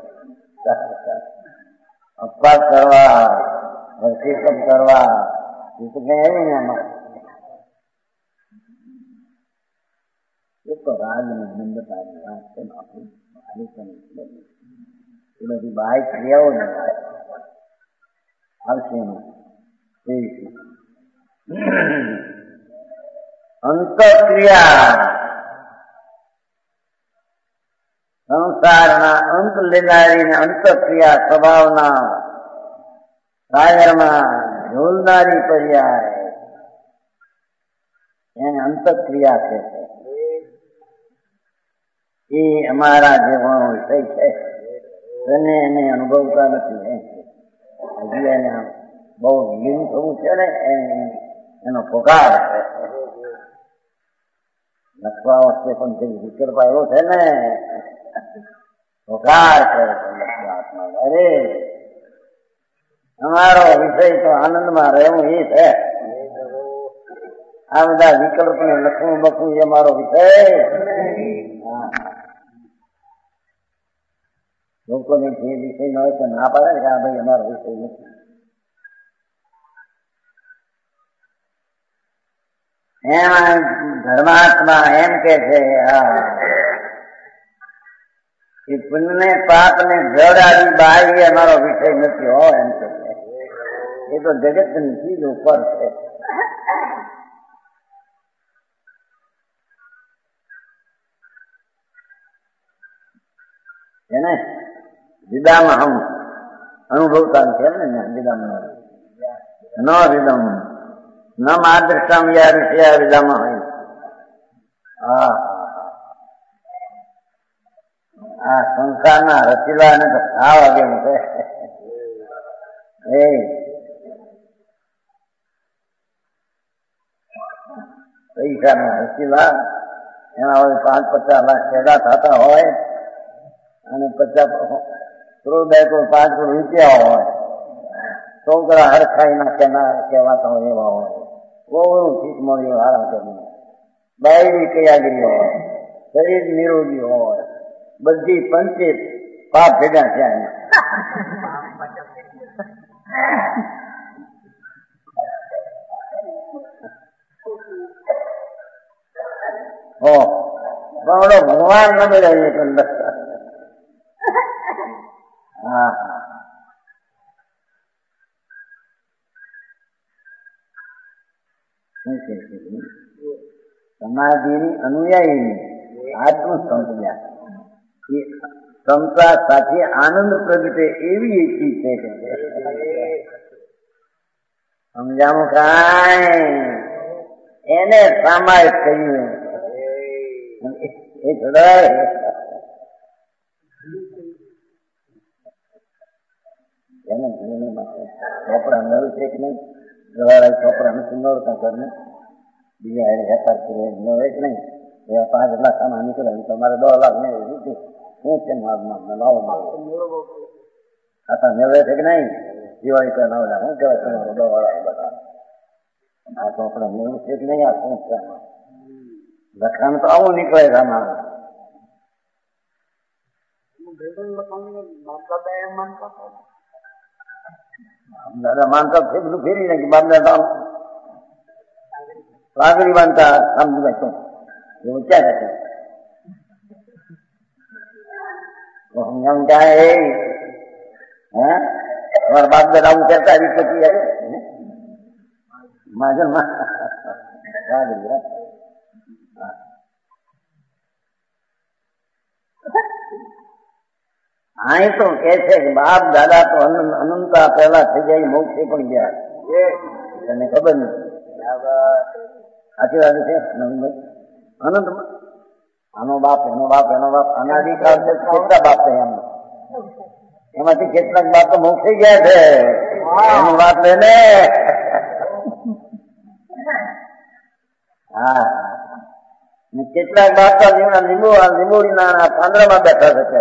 અપવાસ કરવા, વર્ષિકમ કરવા, એ તો કઈ આવી ને આમાં એ તો રાજની મંદતાની વાત છે. એ બધી બાહ્ય ક્રિયાઓ ને આવશે અંતક્રિયા સંસારના અંત લેનારી અંતક્રિયા સ્વભાવના સાગરમાં ઝોલનારી પર્યાય એને અંતક્રિયા કહે છે. એ અમારા જેવાનો વિષય છે. તેને એને અનુભવતા નથી. હજી એને બહુ લીન થવું છે ને એનો પોકાર છે. લખવા વખતે પણ જે વિકલ્પ આવ્યો છે ને પોકાર કરે છે લખવાત્મા. અરે અમારો વિષય તો આનંદમાં રહેવું એ છે. આ બધા વિકલ્પ ને લખવું બખવું એ મારો વિષય. લોકોને જે વિષય ન હોય તો ના પાડે ને કે આ ભાઈ અમારો વિષય નથી. એમાં ધર્માત્મા એમ કે છે કે પુણ્ય પાપ ને જડ આવી બાહ્ય અમારો વિષય નથી હો. એમ કે એ તો જગતની ચીજ ઉપર છે. એને વિદામાં હમ અનુભવતા છે ને વિદામ ન વિદમ ન માદૃષ્ટમ યા વિષયા વિદામાં હોય. આ સંસારના રચીલા ને તો ભાવ વાગે મૂકે. પૈસાના રચીલા એના હોય 5-50 લાખ પેદા થતા હોય અને 50 કરોડ 2 કરોડ 5 કરોડ રૂપિયા હોય. છોકરા હરખાઈ ના કહેવાતા હોય એવા હોય. બહુ ઠીક મળ્યો હારા કરીને બાયડી કયાગીરી હોય, શરીર નિરોગી હોય, બધી પંચે પાપ ભેગા થયા. ભગવાન ન મળે અંદર. હા સમાધિની અનુયાયીની આત્મસંપ્યા એ ક્ષમતા સાથે આનંદ પ્રગટે એવી એકી છે કે સમજાવું કાંઈ એને સામાયિક કર્યું. એ જોડાય એને ચોપડા નળ છે કે નહીં, જવાળા ચોપડા નથી નળતા ઘરને બીજા એને વેપાર કર્યો નળે કે નહીં. એવા 5 લાખ આમાં નીકળે તમારે 10 લાખ નહીં લીધું શું છે માગમાં લાવો આતા મેળવે છે કે નહીં. દિવાળી પર 9 લાખ શું કહેવાય તમારો 10 વાળા બધા આ ચોપડા મેળવું છે કે નહીં. આ શું છે લખાણ તો આવું નીકળે છે આમાં. દાદા માનતા છે બધું ફેરી નાખી. બાપ દાદા લાગણી માનતા સમજી તો એવું ક્યાં છે. સમજાવું ક્યાં હે તમારા બાપ દાદા આવું કહેતા આવી પછી આવે મહાજનમાં અહીં તો કે છે કે બાપ દાદા તો અનંતા પહેલા થઈ જાય મોક્ષે પણ ગયા તને ખબર નથી સાચી વાત છે નવીનભાઈ અનંતમાં આનો બાપ એનો બાપ એનો બાપ અનાદિકાળ છે કેટલા બાપ છે એમ એમાંથી કેટલાક બાપ તો મોક્ષે ગયા છે એનું વાત લઈને હા કેટલાક બાપ તો લીંબોડીના પાંદડામાં બેઠા છે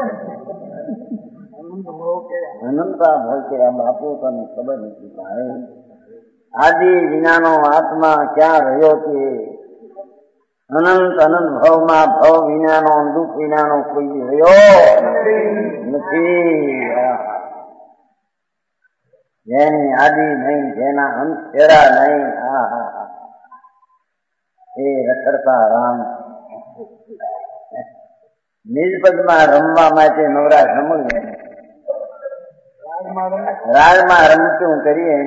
અનંતા ભય કે બાપુ તને ખબર નથી ભાઈ આદિ વિનાનો આત્મા ક્યાં રહ્યો છે અનંત અનંત ભાવમાં ભાવ વિનાનો દુઃખ વિનાનો કોઈ રહ્યો નથી જેની આદિ નહીં જેના અંત છેડા નહીં એ રખડતા રામ નિજપદમાં રમવા માટે નવરાશ રમવું રાજમાં રમતું કરીએ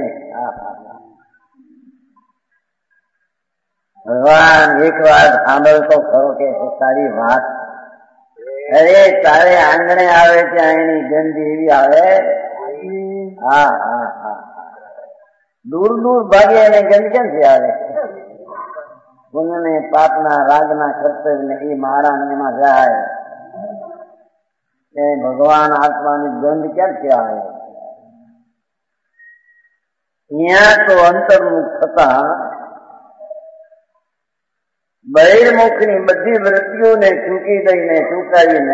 ભગવાન એક વાત સાંભળતો ખરો કે તારી વાત અરે તારે આંગણે આવે ત્યાં એની ગંદી એવી આવે હા હા હા દૂર દૂર ભાગે એને ગંદ ક્યાંથી આવે પુણ્ય ને પાપના રાગના કર્તવ્ય ને એ મારા એમાં જાય એ ભગવાન આત્માની ગંધ ક્યાંથી આવે ત્યાં તો અંતર્મુખ થતા બહિર્મુખની બધી વૃત્તિઓને ચૂકી દઈને ચૂકાવીને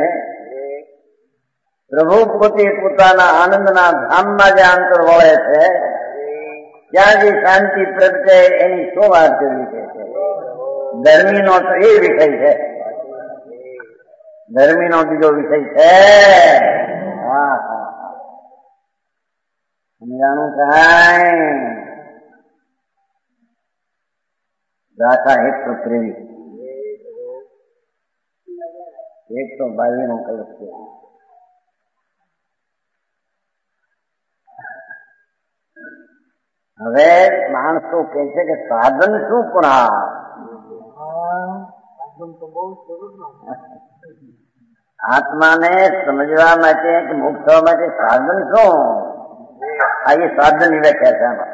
પ્રભુ પોતે પોતાના આનંદના ધામમાં જે અંતર વળે છે ત્યાં જે શાંતિ પ્રગટે એની શું વાત કરવી છે ગરમીનો તો એ વિષય છે ગરમીનો બીજો વિષય છે હા હા સમજાણું કાંઈ દાખા 123 122 નો કલશ છે હવે માણસો કહે છે કે સાધન શું પણ આત્માને સમજવા માટે કે મુક્ત થવા માટે સાધન શું આ એ સાધન ની વ્યાખ્યા છે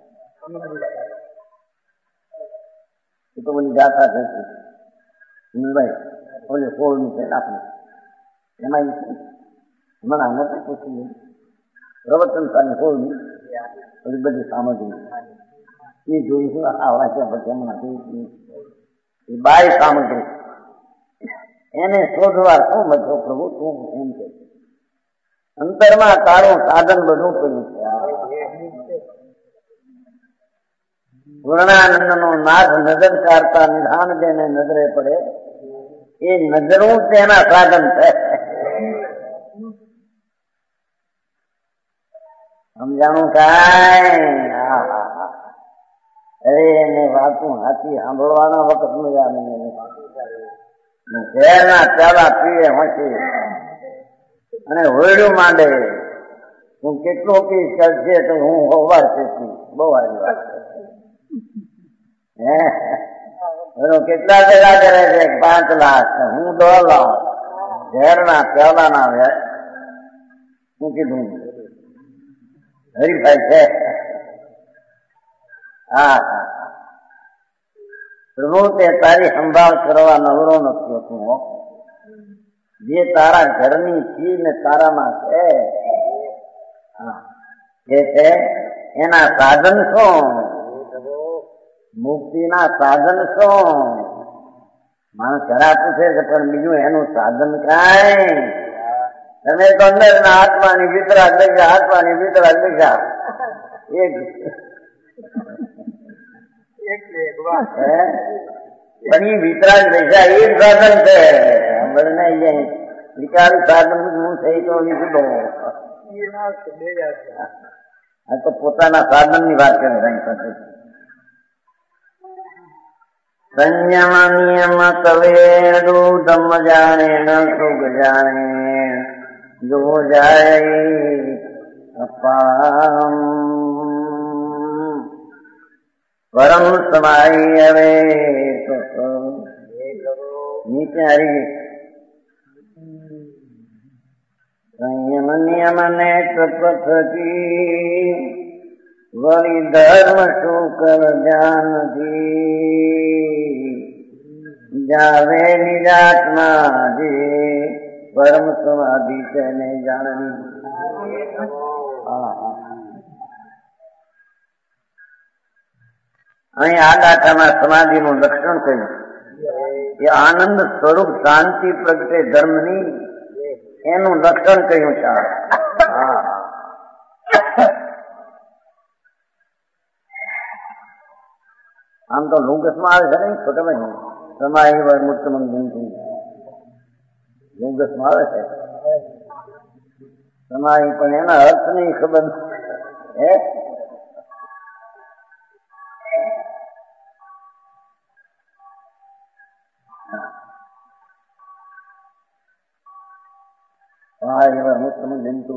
એ તો બોલી ગાથા છે ભાઈ ઓલે 16મી છે આપણે એમાં મને આને પણ પૂછી પ્રવચન સાની 16મી ઓલી બધી સામગ્રી એ જોઈશું આ વાંચ્યા પછી હમણાં એ બાય સામગ્રી એને શોધવા શું મતો પ્રભુ તું એમ કે અંતરમાં તારું સાધન બધું પડ્યું છે પૂર્ણાનંદ નો નાથ નજર કાઢતા નિધાન જેને નજરે પડે એ નજરું તેના સાધન છે સમજાણું કાંઈ અરે એને વાતું હાથી સાંભળવાના વખત મજા નહીં શહેરના પ્યાલા પીએ હોંચી અને હોયડું માંડે હું કેટલો પીસ કરશે તો હું હોવાર છે બહુ સારી વાત છે કેટલા ભેગા કરે છે 5 લાખ હું 10 લાખ શહેરના પ્યાલાના હું કીધું હરીફાઈ છે હા હા પ્રભુ તે તારી સંભાળ કરવા નવરો નથી હોતું જે તારા ઘરની ચીજ ને તારામાં છે જે છે એના સાધન શું મુક્તિના સાધન શું માણસ ઘણા પૂછે છે પણ બીજું એનું સાધન કાંઈ તમે તો અંદર ના આત્માની વિતરાગ લખ્યા આત્માની વિતરાગ લખ્યા પણ એ વિતરાગ લખ્યા એ સાધન છે બને વિચાર સાધન હું થઈ તો લીધું આ તો પોતાના સાધન ની વાત કરે સંયમ નિયમ કવેડું ધમ જાણે ન સુખ જાણે जो जाए अपाम परम समाई अवे तो नीचे हरी संयम नियम नेत्रपथ की वली धर्म शुकर ज्ञान दी जावे निजात्मा जी परम समाधि તેને જાણવી. અહીં આ ગાથામાં સમાધિનું લક્ષણ કહ્યું. એ આનંદ સ્વરૂપ શાંતિ પ્રગટે ધર્મની એનું લક્ષણ કહ્યું છે. આમ તો લુંગસમાં આવે છે ને છોટાભાઈ સમાય મુક્ત મંદિર લુંગસમાં આવે છે સમાય, પણ એના અર્થ નહીં ખબર હે. મુક્તમ જંતુ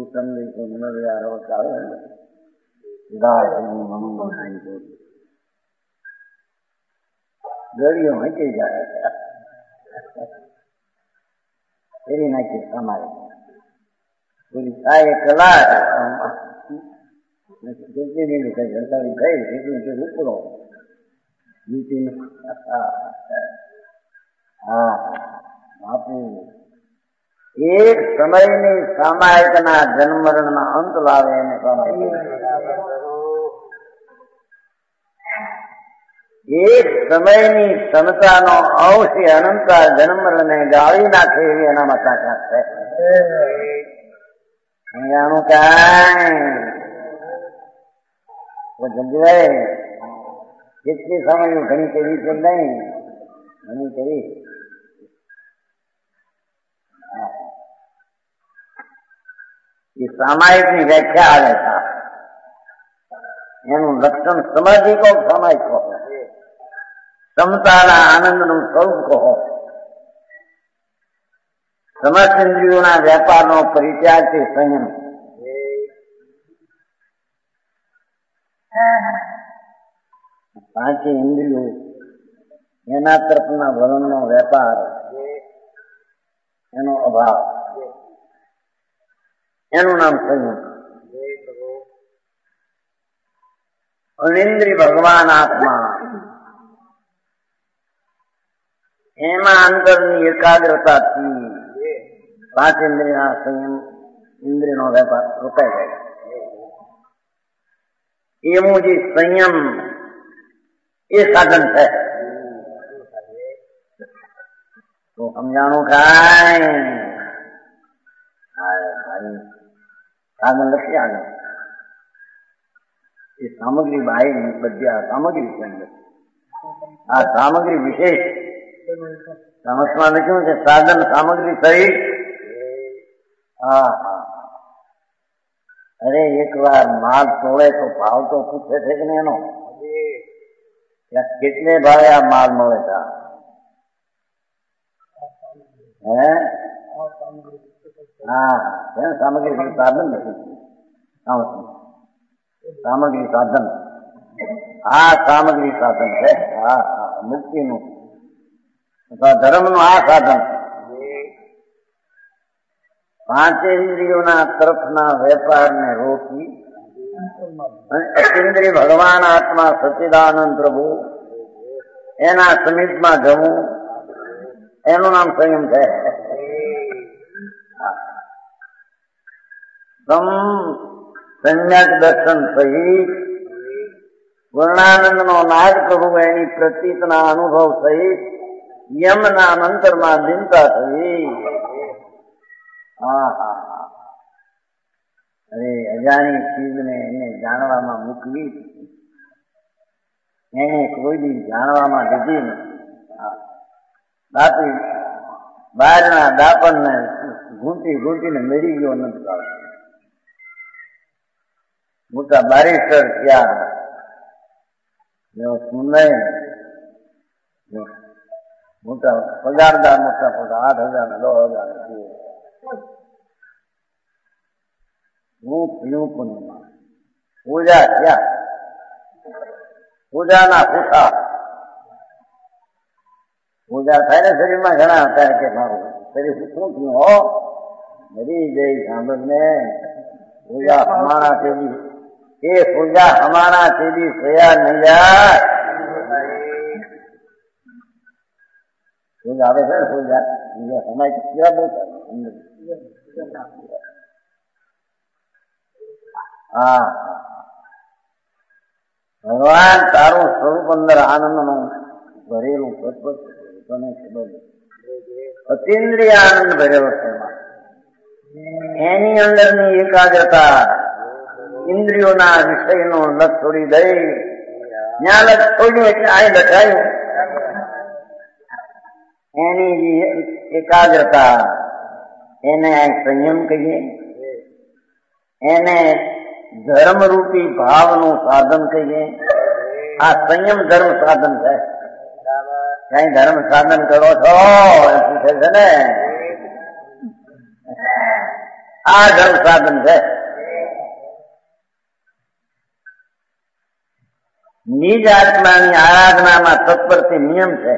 ગળીઓ હટી જાય ફેરી નાખી સમાય પૂરી થાય કલાક કેટલી મિનિટ થઈ હટાવી થઈ કેટલી ઉપરો નીતિ. હા બાપુ એક સમયની સામાયિકના જન્મરણના અંત લાવે એને સામાયિક. એક સમયની ક્ષમતાનો અવશ્ય અનંતા જન્મરણને ગાળી નાખે એવી એનામાં તાકાત છે. આનું કાંઈ જગ્યાએ કેટલી સમય ઘણી કેવી છે નહીં ઘણી કેવી. એ સામાયિકની વ્યાખ્યા આવે છે. એનું લક્ષણ સમાધિ કહો સામાયિક કહો ક્ષમતાના આનંદનું સ્વરૂપ કહો. સમસ્ત ઇન્દ્રિયોના વેપારનો પરિત્યાગ છે સંયમ. પાંચે ઇન્દ્રિયો એના તરફના વલણનો વેપાર એનો અભાવ એનું નામ સંયમ. અનિન્દ્રિય ભગવાન આત્મા એમાં અંતરની એકાગ્રતાથી પાંચ ઇન્દ્રિયના સંયમ ઇન્દ્રિયનો વેપાર રોકાઈ જાય. એવું જે સંયમ એ સાધન છે. તો સમજાણું કાંઈ સાધન લખી આવે એ સામગ્રી બાહ્ય બધી આ સામગ્રી છે. આ સામગ્રી વિશેષ સમજમાં લખ્યું છે સાધન સામગ્રી સહિત. હા હા અરે એક વાર માલ તોડે તો ભાવ તો પૂછે છે કે એનો કેટલે ભાવે આ માલ મળે છે હે. હા સામગ્રી સાધન નથી સામગ્રી સાધન. આ સામગ્રી સાધન છે. હા હા મુક્તિનું ધર્મનું આ સાધન. પાંચેન્દ્રિયોના તરફના વેપારને રોકી અતિન્દ્રિય ભગવાન આત્મા સચ્ચિદાનંદ પ્રભુ એના સમીપમાં જવું એનું નામ સંયમ છે. સમ્યક દર્શન સહિત વર્ણાનંદનો નાદ કરવું એની પ્રતીતના અનુભવ સહિત યમના મંતરમાં દિનતા થઈ. હા હા અરે અજાણી ચીજને એને જાણવામાં મૂકવી એને કોઈ દી જાણવામાં દીધી નથી. બાકી બહારના દાપણને ઘૂંટી ઘૂંટીને મેળી ગયો નથી. મોટા બારીસ્ટર થયા સુંદર મોટા પગારદાર મોટા 8,000 10,000 હું પીવું પુણ્યમાં પૂજા ક્યાં પૂજાના પૂઠા પૂજા થાય ને શરીરમાં ઘણા હતા કે મારું શરીર શું થયું હો મરી જઈ સાંભળને પૂજા હમારા તેજી એ પૂજા હમારા તેજી થયા નહીં જાય પૂજા આવે છે ને પૂજા સમય કેવા બહુ હા ભગવાન તારું સ્વરૂપ અંદર આનંદ નું ભરેલું તત્વ તને ખબર અતિન્દ્રિય આનંદ ભરેલો છે એની અંદરની એકાગ્રતા ઇન્દ્રિયોના વિષયનો લક્ષ છોડી દઈ ત્યાં લક્ષ છોડ્યું એટલે આ લખાયું એની જે એકાગ્રતા એને સંયમ કહીએ એને ધર્મરૂપી ભાવનું સાધન કહીએ આ સંયમ ધર્મ સાધન છે કઈ ધર્મ સાધન કરો છો એમ પૂછે છે ને આ ધર્મ સાધન છે નિજ આત્માની આરાધનામાં તત્પરથી નિયમ છે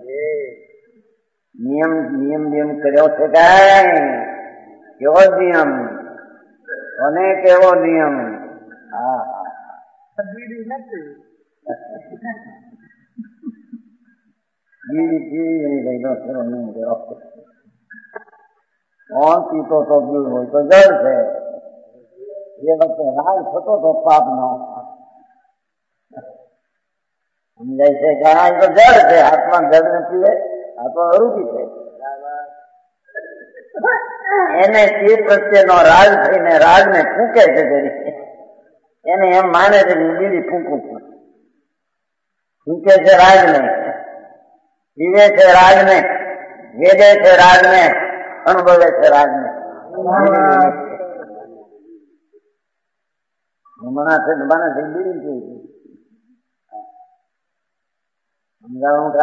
નિયમ નિયમ નિયમ કર્યો છે કઈ કેવો નિયમ અને કેવો નિયમ હા કોણ પીતો તો પીવું હોય તો જળ છે એ વખતે રાગ થતો તો પાપ નો સમજાય છે કે આ તો જળ છે હાથમાં જળ ને પીવે આ તો અરૂપી છે એને તે પ્રત્યેનો રાગ થઈને રાગને ફૂંકે છે એને એમ માને છે કે બીડી ફૂંકું છું ફૂંકે છે રાગને પીવે છે રાગને વેદે છે રાગને અનુભવે છે રાગને હમણાં છે મને બીડી જોઈ સમજાવું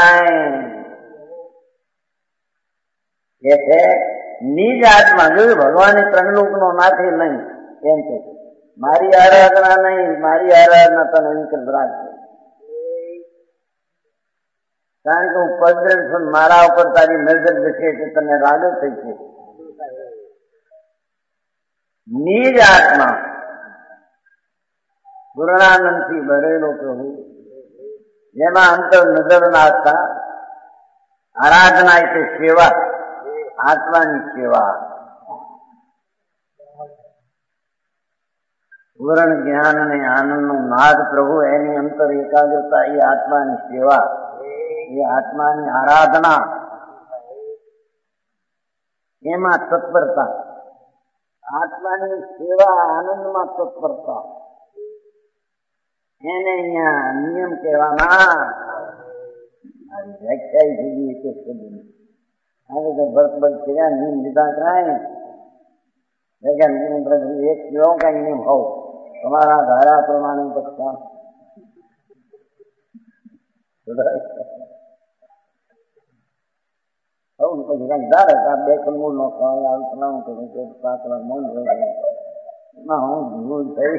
કાંઈ છે નિજ આત્મા જોયું ભગવાનની ત્રણલોક નો નાથી નહીં એમ છે મારી આરાધના નહીં મારી આરાધના તને નિકલ રાખશે કારણ કે હું પવિત્ર છું મારા ઉપર તારી નજર જશે તો તને રાગો થઈ છે નિજ આત્મા પૂર્ણાનંદ થી ભરેલો પ્રભુ જેમાં અંતર નજર નાખતા આરાધના એટલે સેવા આત્માની સેવા પૂર્ણ જ્ઞાન અને આનંદ નું નાદ પ્રભુ એની અંતર એકાગ્રતા એ આત્માની સેવા એ આત્માની આરાધના એમાં તત્પરતા આત્માની સેવા આનંદમાં તત્પરતા એને અહીંયા નિયમ કહેવાના મારી વ્યાખ્યા સુધી એક સુધી આજે તો ભરત ભરત કર્યા નિયમ લીધા કાંઈ એક કેવો કઈ નિયમ હોવ તમારા ધારા પ્રમાણે પછી કઈ ધારે બે કલમૂળ નો ખવાય કરું કે પાત્ર મન એમાં હું ભૂલ થઈ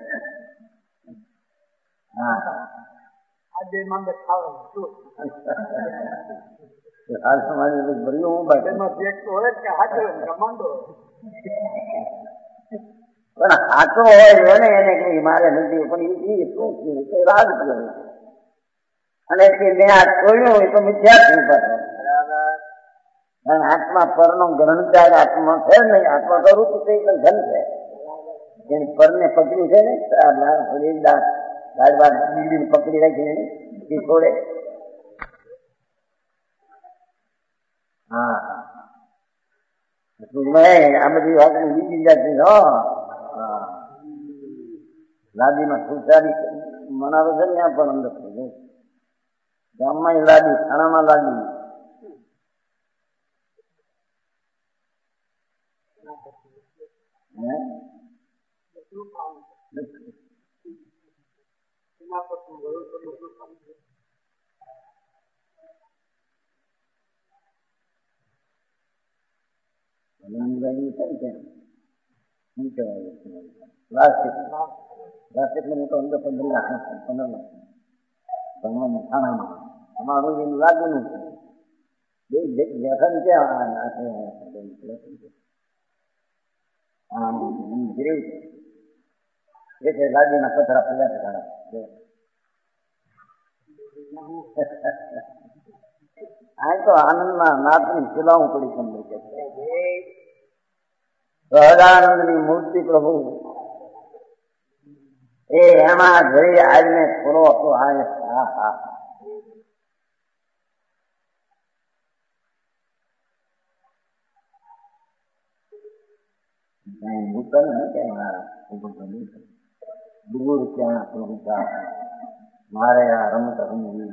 હા આજે માંગે ખાવાનું હાલ તમારી ભર્યું હું બાકી પણ હાથો હોય એને એને કઈ મારે નથી પણ એ શું છે રાગ કર્યું અને મેં આ છોડ્યું હોય તો મિથ્યા પાછો આત્મા પરનો ગ્રહણકાર આત્મા છે નહીં આત્મા તો રૂપ છે એટલે ધન છે એની પરને પકડ્યું છે ને દાળ બીડી પકડી રાખીને એ છોડે હા આ બધી વાત બીજી જાતની લાદીમાં સુચારી મનાવે છે ને ત્યાં પણ અંદર ગામમાં લાદી થાણામાં લાદી શું કહેવાય પ્લાસ્ટિક પ્લાસ્ટિકને મોટો અંદર 15 લાખ 15 લાખ ભણવામાં ખાણામાં અમારું એનું લાગેલું છે લેખન ક્યાં એટલે લાદીના પથરા 50 ખાડા આ તો આનંદમાં નાથની સેવાઓ પડી સમજે છે. સહજાનંદની મૂર્તિ પ્રભુ એ એમાં જઈ આજને થોડો હતો. હા હા ભૂતલ ને ક્યાં દૂર ક્યાં પ્રભુ મારે આ રમત રમવી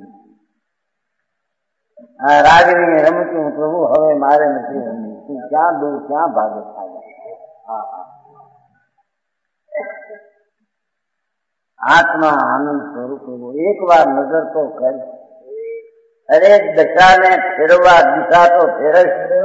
આ રાગની રમતું પ્રભુ હવે મારે નથી રમવી. તું ક્યાં દૂર ક્યાં ભાગે થાય. હા હા આત્મા આનંદ સ્વરૂપ એક વાર નજર તો કર. અરે દશાને ફેરવા દિશા તો ફેરજ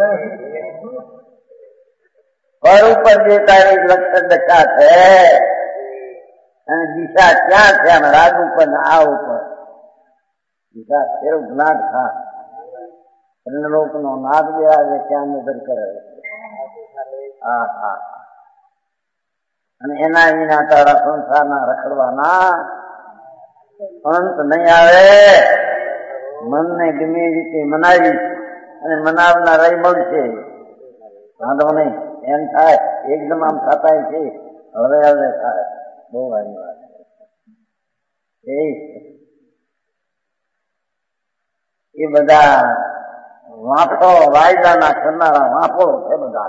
પર ઉપર જે તારી લક્ષણ દશા છે અને દિશા ક્યાં છે. આમ રાગ ઉપર ને આ ઉપર દિશા ફેરવ જ્ઞાત થા લોક નો નાદ જે આવે ત્યાં નજર કરે. હા હા અને એના વિના તારા સંસારના રખડવાના અંત નહીં આવે. મનને ગમે રીતે મનાવી અને મનાવનાર મળશે. વાંધો નહીં એમ થાય એકદમ આમ થતા છે. હવે હવે થાય બહુ સારી વાત. એ બધા વાંફો વાયદાના કરનારા વાંફો છે બધા.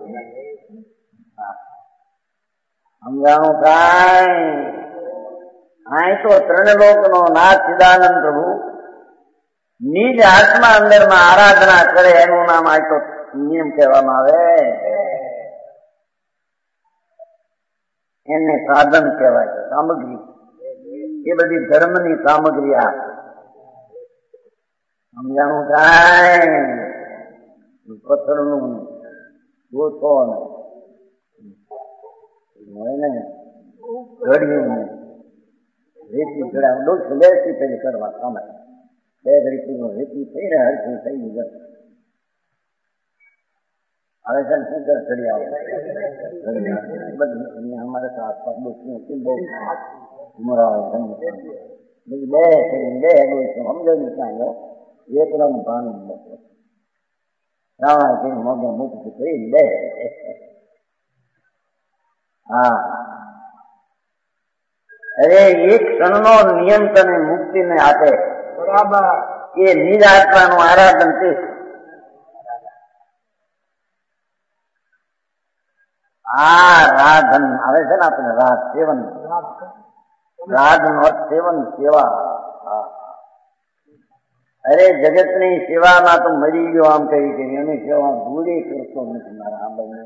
સમજાણું કાંઈ અહીં તો 3 લોકનો નાથ સચ્ચિદાનંદ પ્રભુ નિજ આત્મા અંદરમાં આરાધના કરે એનું નામ આ તો નિયમ કહેવામાં આવે. એને સાધન કહેવાય છે. સામગ્રી એ બધી ધર્મની સામગ્રી. આ સમજાણું કાંઈ પથ્થરનું ગોથો હોય ને ઘડિયું રેતી ઘડા બેસી પેલી કરવા સમય 2 ઘડી રેતી થઈ ને હરખું થઈ ગયું. હવે છે ને શું ઘડી આવે બધી અમારે તો આસપાસ બહુ ઉમરાવે બે સમજાયું ક્યાં એકલાનું પાણી રાવણા કઈ મોગે મૂકી કરી બે. હા અરે એક ક્ષણનો નિયમ તને મુક્તિને આપે. બરાબર એ નિજ આત્માનું આરાધન છે. આ રાધન આવે છે ને આપણે રાત સેવન રાધન અર્થ સેવન સેવા. અરે જગતની સેવામાં તો મરી ગયો આમ કહી કે એની સેવા ભૂલી કરતો નથી મારા આંબા.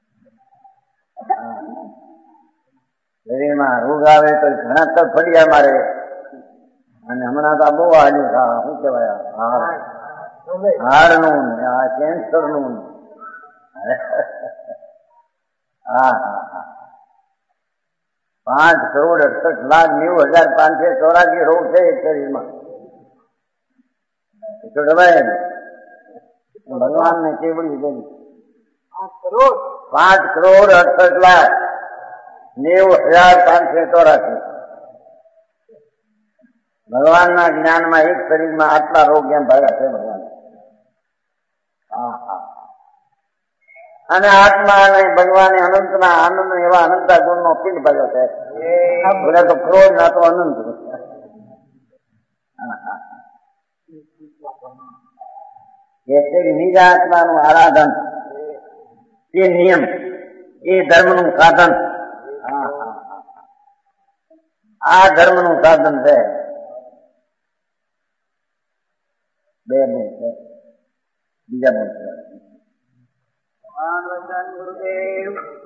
શરીરમાં રોગ આવે તો ઘણા તક ફળ્યા મારે. અને હમણાં તો બહુ હાલ્યું થા શું કહેવાય હાડનું ને આ કેન્સરનું. હા હા હા 5,68,90,584 રોગ છે શરીરમાં. ભગવાન ને કેવડી ગઈ 5,68,90,584. ભગવાનના જ્ઞાનમાં એક શરીરમાં આટલા રોગ એમ ભાગ્યા છે ભગવાન. હા હા અને આત્મા અને ભગવાને અનંતના આનંદ એવા અનંતા ગુણનો પિંડ ભર્યો છે. બધા તો ક્રોધ ના તો અનંત. નિજ આત્માનું આરાધન એ નિયમ એ ધર્મનું સાધન. આ ધર્મનું સાધન છે. બે છે બીજા ગુરુદેવ